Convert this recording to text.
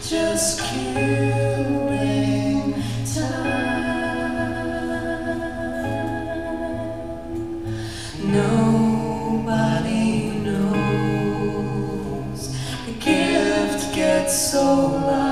just killing time. Nobody knows the gift gets so loud.